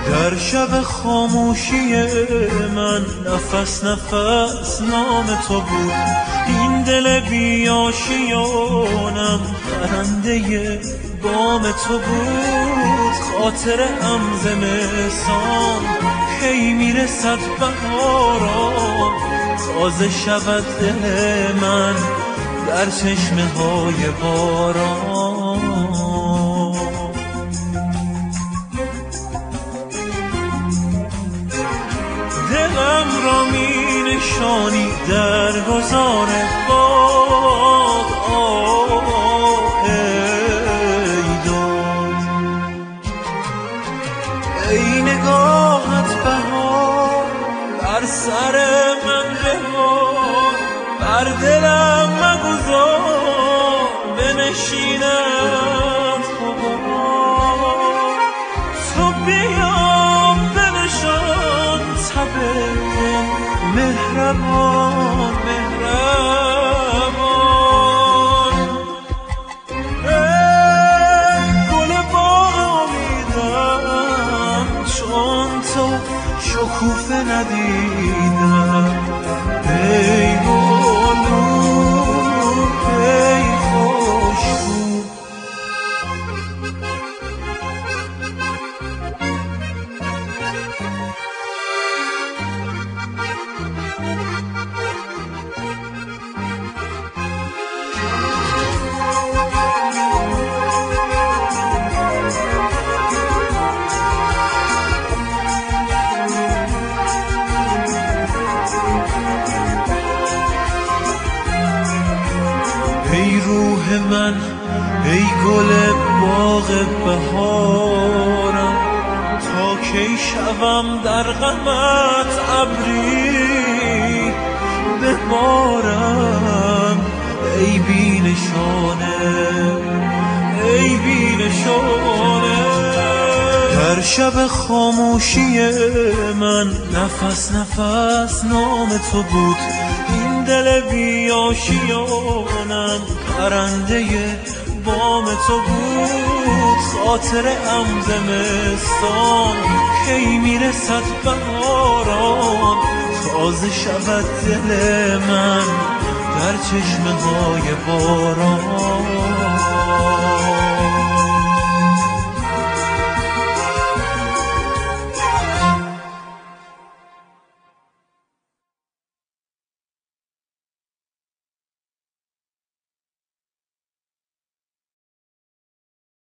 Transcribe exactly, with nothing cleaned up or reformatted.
در شب خاموشی من نفس نفس نام تو بود. این دل بیاشیانم پرنده بام تو بود. خاطر هم زمستان کی میرسد بهاران، تازه شود دل من در چشمه های باران. دلم را می نشانی در گذار باد، ای داد ای نگاهت بهار بر سر من بهار، بر دلم مگذار بنشیند غبار. تو بیا بنشان تب مهربان مهربان. ای گل باغ امیدم چون تو شکوفه ندیدم. ای گلو ای خوشبو، ای روح من ای گل باغ بهارم، تا کی شوم در غمت ابری ببارم. ای بی نشانه ای بی نشانه، در شب خاموشی من نفس نفس نام تو بود. این دل بیاشیانم پرنده بام تو بود. خاطر ام زمستان کی میرسد بهاران، تازه شود دل من در چشمه های باران.